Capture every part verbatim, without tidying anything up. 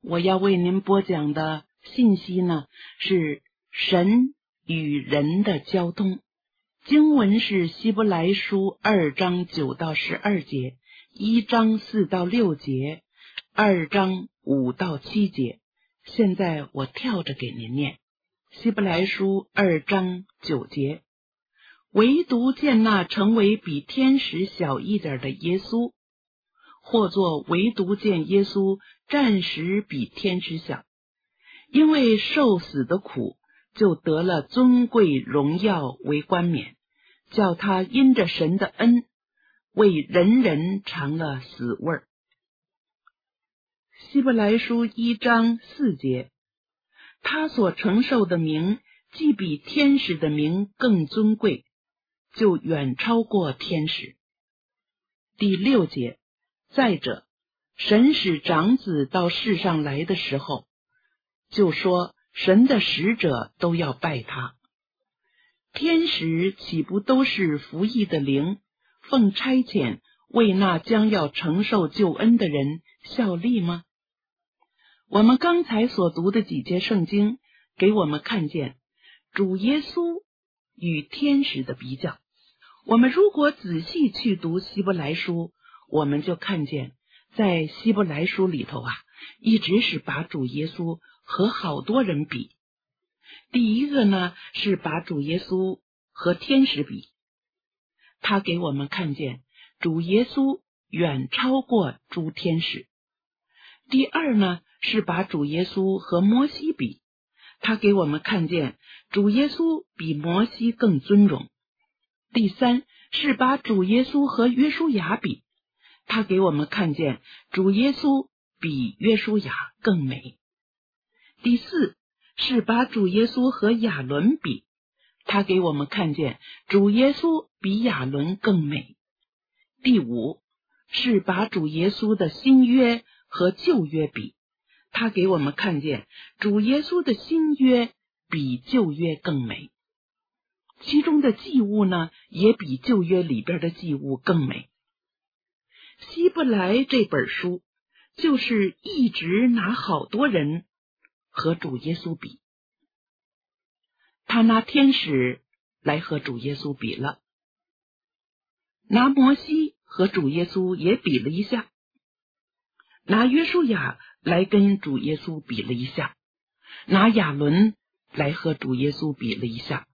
我要为您播讲的信息呢，是神与人的交通。经文是希伯来书二章九到十二节，一章四到六节，二章五到七节。现在我跳着给您念。希伯来书二章九节，唯独见那成为比天使小一点的耶稣，或作唯独见耶稣暂时比天使小，因为受死的苦，就得了尊贵荣耀为冠冕，叫他因着神的恩，为人人尝了死味儿。希伯来书一章四节，他所承受的名，既比天使的名更尊贵，就远超过天使。第六节，再者，神使长子到世上来的时候，就说神的使者都要拜他。天使岂不都是服役的灵，奉差遣为那将要承受救恩的人效力吗？我们刚才所读的几节圣经给我们看见主耶稣与天使的比较。我们如果仔细去读希伯来书，我们就看见在希伯来书里头啊，一直是把主耶稣和好多人比。第一个呢，是把主耶稣和天使比，他给我们看见主耶稣远超过诸天使。第二呢，是把主耶稣和摩西比，他给我们看见主耶稣比摩西更尊荣。第三是把主耶稣和约书亚比，他给我们看见主耶稣比约书亚更美。第四是把主耶稣和亚伦比，他给我们看见主耶稣比亚伦更美。第五是把主耶稣的新约和旧约比，他给我们看见主耶稣的新约比旧约更美，其中的祭物呢，也比旧约里边的祭物更美。希伯来这本书就是一直拿好多人和主耶稣比，他拿天使来和主耶稣比了，拿摩西和主耶稣也比了一下，拿约书亚来跟主耶稣比了一下，拿亚伦来和主耶稣比了一下，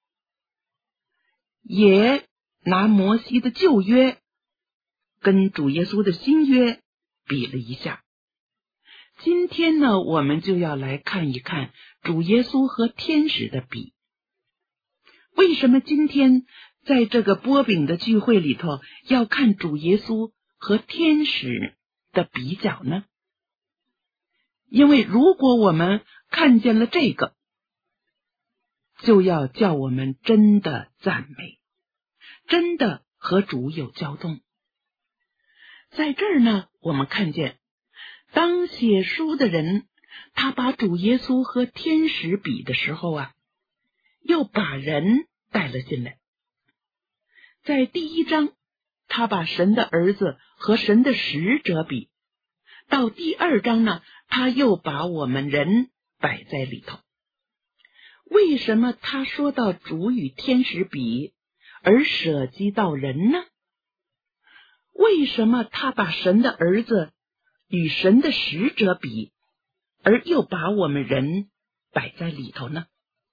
也拿摩西的旧约跟主耶稣的新约比了一下。今天呢，我们就要来看一看主耶稣和天使的比。为什么今天在这个波饼的聚会里头要看主耶稣和天使的比较呢？因为如果我们看见了这个，就要叫我们真的赞美，真的和主有交通。在这儿呢，我们看见当写书的人他把主耶稣和天使比的时候啊，又把人带了进来。在第一章他把神的儿子和神的使者比，到第二章呢，他又把我们人摆在里头。为什么他说到主与天使比，而舍及到人呢？为什么他把神的儿子与神的使者比，而又把我们人摆在里头呢？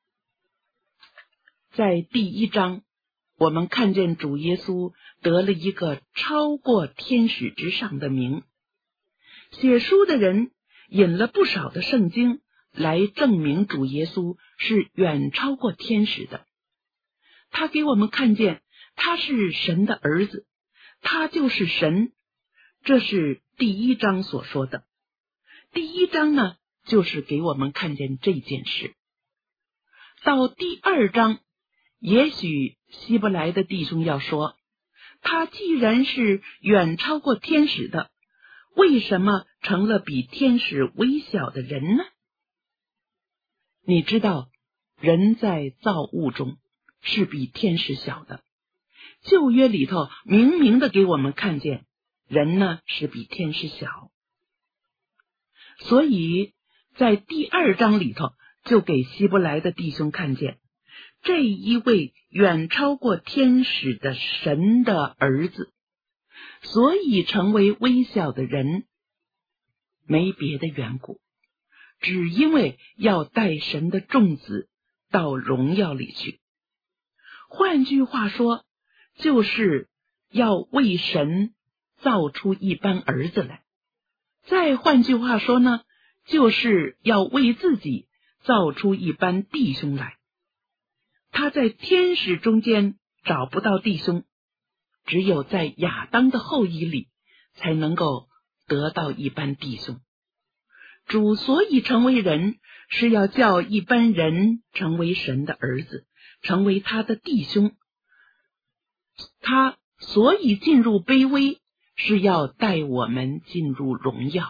在第一章，我们看见主耶稣得了一个超过天使之上的名。写书的人引了不少的圣经来证明主耶稣是远超过天使的。他给我们看见他是神的儿子，他就是神，这是第一章所说的。第一章呢，就是给我们看见这件事。到第二章，也许希伯来的弟兄要说，他既然是远超过天使的，为什么成了比天使微小的人呢？你知道，人在造物中是比天使小的。旧约里头明明的给我们看见，人呢是比天使小。 所以在第二章里头就给希伯来的弟兄看见这一位远超过天使的神的儿子，所以成为微小的人，没别的缘故，只因为要带神的众子到荣耀里去。换句话说，就是要为神造出一班儿子来。再换句话说呢，就是要为自己造出一班弟兄来。他在天使中间找不到弟兄，只有在亚当的后裔里才能够得到一班弟兄。主所以成为人，是要叫一般人成为神的儿子，成为他的弟兄。他所以进入卑微，是要带我们进入荣耀。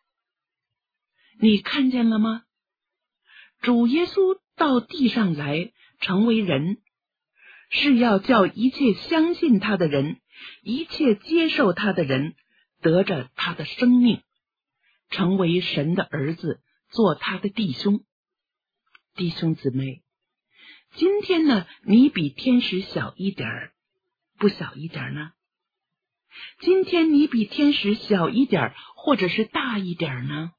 你看见了吗？主耶稣到地上来成为人，是要叫一切相信他的人，一切接受他的人得着他的生命，成为神的儿子，做他的弟兄。弟兄姊妹，今天呢，你比天使小一点儿，不小一点呢？今天你比天使小一点，或者是大一点呢？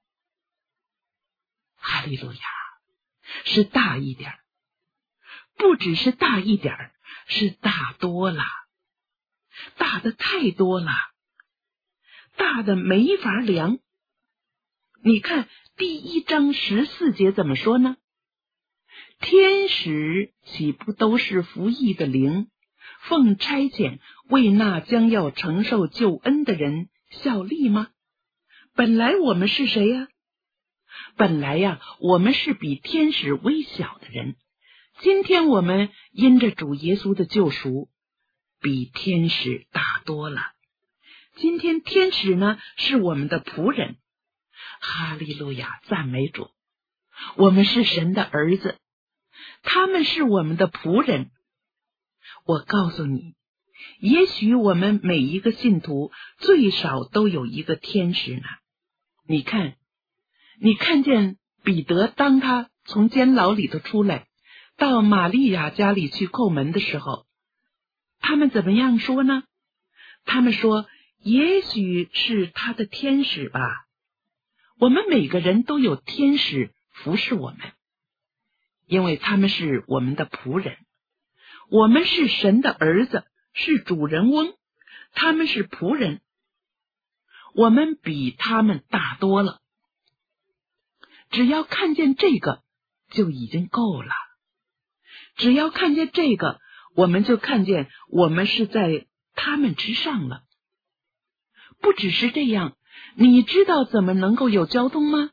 哈利路亚，是大一点，不只是大一点，是大多了，大的太多了，大的没法量。你看第一章十四节怎么说呢？天使岂不都是服役的灵，奉差遣为那将要承受救恩的人效力吗？本来我们是谁呀？本来呀，我们是比天使微小的人，今天我们因着主耶稣的救赎，比天使大多了。今天天使呢，是我们的仆人。哈利路亚，赞美主！我们是神的儿子，他们是我们的仆人。我告诉你，也许我们每一个信徒最少都有一个天使呢。你看，你看见彼得当他从监牢里头出来，到玛利亚家里去叩门的时候，他们怎么样说呢？他们说，也许是他的天使吧。我们每个人都有天使服侍我们，因为他们是我们的仆人。我们是神的儿子，是主人翁，他们是仆人，我们比他们大多了。只要看见这个就已经够了，只要看见这个，我们就看见我们是在他们之上了。不只是这样，你知道怎么能够有交通吗？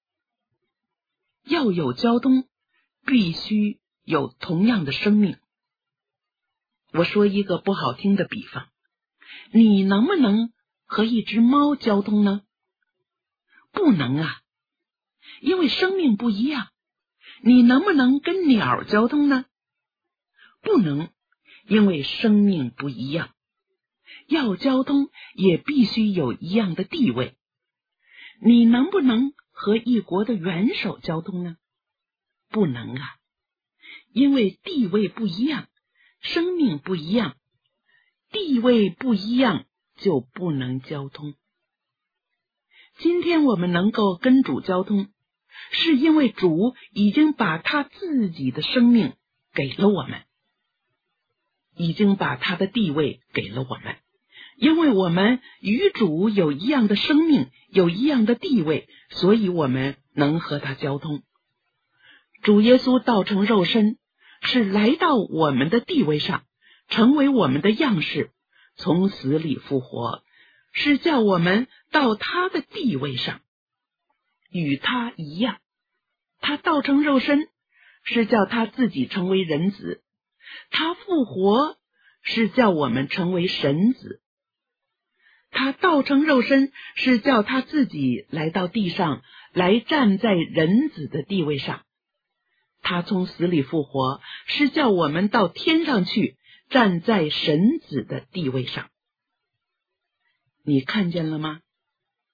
要有交通，必须有同样的生命。我说一个不好听的比方，你能不能和一只猫交通呢？不能啊，因为生命不一样。你能不能跟鸟交通呢？不能，因为生命不一样。要交通也必须有一样的地位。你能不能和一国的元首交通呢？不能啊，因为地位不一样，生命不一样，地位不一样就不能交通。今天我们能够跟主交通，是因为主已经把他自己的生命给了我们，已经把他的地位给了我们。因为我们与主有一样的生命，有一样的地位，所以我们能和他交通。主耶稣道成肉身，是来到我们的地位上，成为我们的样式，从死里复活，是叫我们到他的地位上，与他一样。他道成肉身，是叫他自己成为人子；他复活，是叫我们成为神子。他道成肉身，是叫他自己来到地上，来站在人子的地位上。他从死里复活，是叫我们到天上去，站在神子的地位上。你看见了吗？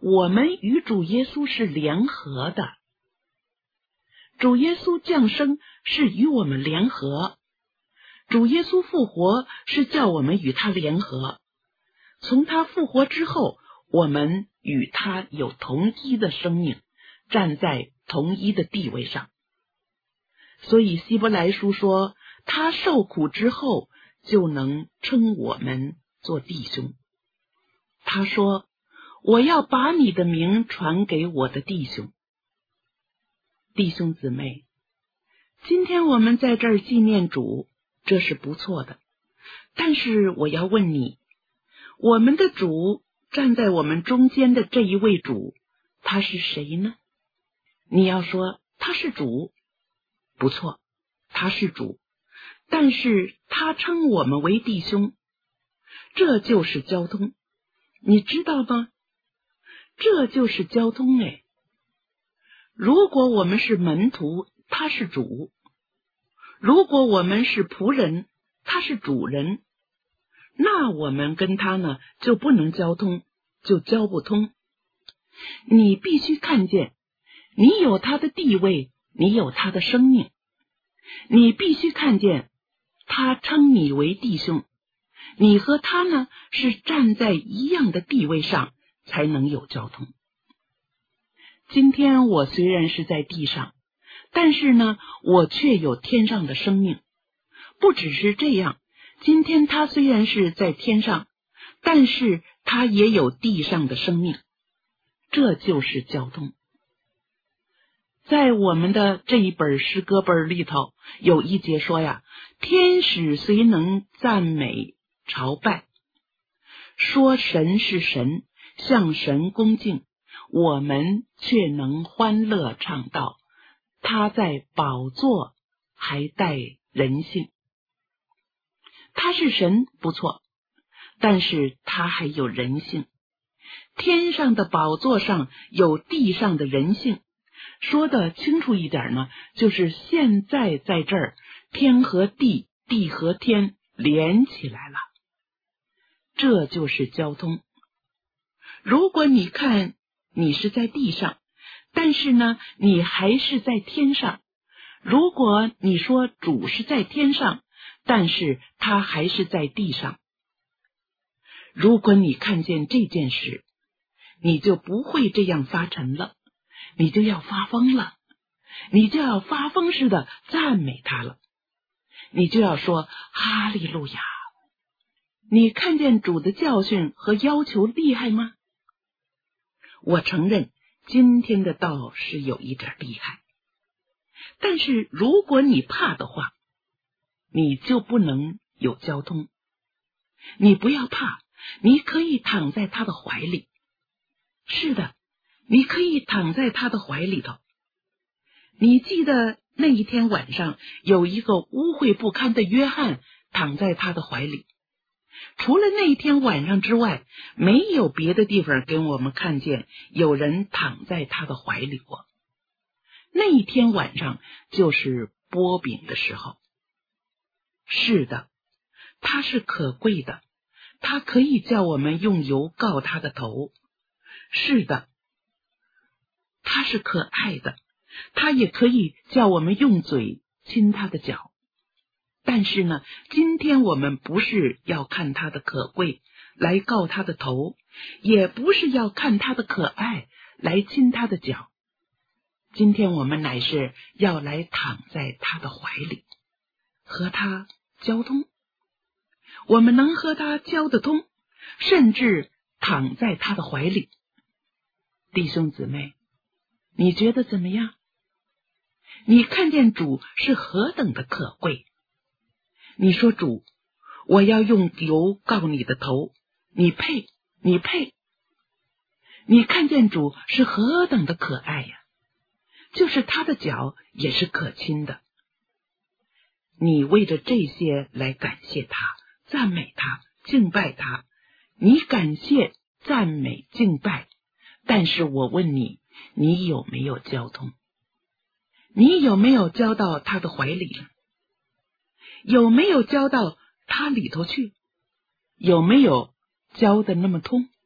我们与主耶稣是联合的。主耶稣降生是与我们联合，主耶稣复活是叫我们与他联合。从他复活之后，我们与他有同一的生命，站在同一的地位上。所以希伯来书说，他受苦之后就能称我们做弟兄。他说，我要把你的名传给我的弟兄。弟兄姊妹，今天我们在这儿纪念主，这是不错的。但是我要问你，我们的主站在我们中间的这一位主，他是谁呢？你要说他是主，不错，他是主，但是他称我们为弟兄，这就是交通，你知道吗？这就是交通哎。如果我们是门徒，他是主；如果我们是仆人，他是主人，那我们跟他呢就不能交通，就交不通。你必须看见，你有他的地位，你有他的生命，你必须看见他称你为弟兄，你和他呢是站在一样的地位上，才能有交通。今天我虽然是在地上，但是呢，我却有天上的生命。不只是这样，今天他虽然是在天上，但是他也有地上的生命。这就是交通。在我们的这一本诗歌本里头，有一节说呀，天使虽能赞美朝拜，说神是神，向神恭敬，我们却能欢乐唱道，他在宝座还带人性。他是神不错，但是他还有人性。天上的宝座上有地上的人性，说的清楚一点呢，就是现在在这儿，天和地，地和天连起来了，这就是交通。如果你看你是在地上，但是呢，你还是在天上。如果你说主是在天上，但是他还是在地上。如果你看见这件事，你就不会这样发沉了，你就要发疯了，你就要发疯似的赞美他了，你就要说哈利路亚。你看见主的教训和要求厉害吗？我承认今天的道是有一点厉害，但是如果你怕的话，你就不能有交通。你不要怕，你可以躺在他的怀里。是的，你可以躺在他的怀里头。你记得那一天晚上，有一个污秽不堪的约翰躺在他的怀里。除了那一天晚上之外，没有别的地方给我们看见有人躺在他的怀里过。那一天晚上就是剥饼的时候。是的，他是可贵的，他可以叫我们用油膏他的头。是的，他是可爱的，他也可以叫我们用嘴亲他的脚。但是呢，今天我们不是要看他的可贵来告他的头，也不是要看他的可爱来亲他的脚。今天我们乃是要来躺在他的怀里，和他交通。我们能和他交得通，甚至躺在他的怀里。弟兄姊妹，你觉得怎么样？你看见主是何等的可贵？你说主，我要用油膏你的头，你配，你配。你看见主是何等的可爱呀，就是他的脚也是可亲的。你为着这些来感谢他，赞美他，敬拜他。你感谢、赞美、敬拜，但是我问你，你有没有交通？你有没有交到他的怀里了？有没有交到他里头去？有没有交的那么通？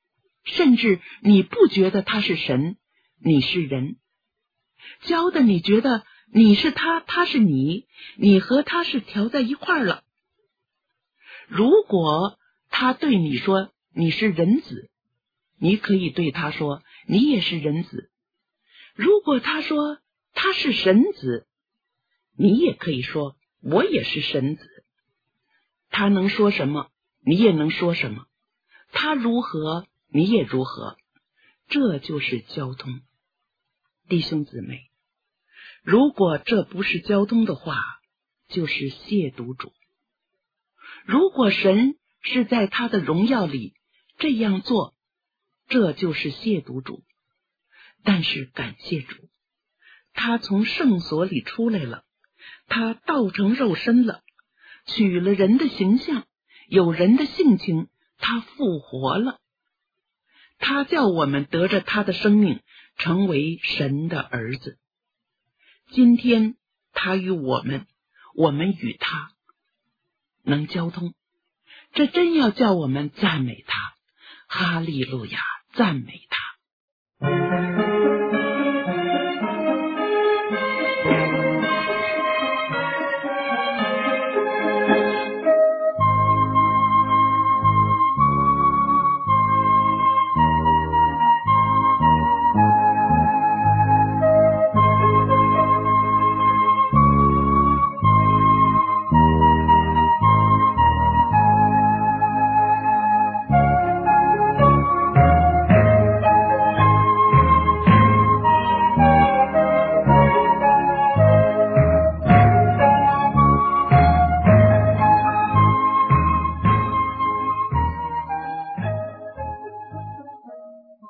甚至你不觉得他是神，你是人，教的你觉得你是他，他是你，你和他是调在一块儿了。如果他对你说你是人子，你可以对他说你也是人子。如果他说他是神子，你也可以说我也是神子。他能说什么，你也能说什么，他如何，你也如何，这就是交通。弟兄姊妹，如果这不是交通的话，就是亵渎主。如果神是在他的荣耀里这样做，这就是亵渎主。但是感谢主，他从圣所里出来了，他道成肉身了，取了人的形象，有人的性情，他复活了。他叫我们得着他的生命，成为神的儿子。今天他与我们，我们与他能交通，这真要叫我们赞美他，哈利路亚，赞美他。